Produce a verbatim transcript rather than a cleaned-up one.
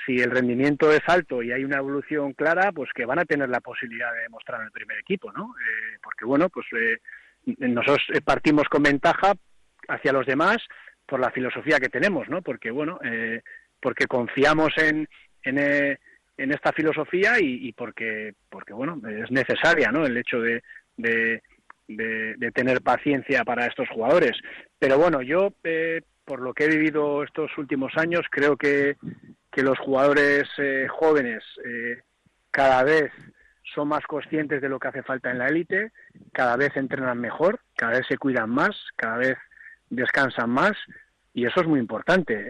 si el rendimiento es alto y hay una evolución clara, pues que van a tener la posibilidad de demostrar en el primer equipo, ¿no? Eh, porque, bueno, pues eh, nosotros partimos con ventaja hacia los demás por la filosofía que tenemos, ¿no? Porque, bueno, eh, porque confiamos en, en, eh, en esta filosofía y, y porque, porque, bueno, es necesaria, ¿no? El hecho de, de, de, de tener paciencia para estos jugadores. Pero, bueno, yo, eh, por lo que he vivido estos últimos años, creo que, que los jugadores eh, jóvenes eh, cada vez son más conscientes de lo que hace falta en la élite, cada vez entrenan mejor, cada vez se cuidan más, cada vez descansan más, y eso es muy importante.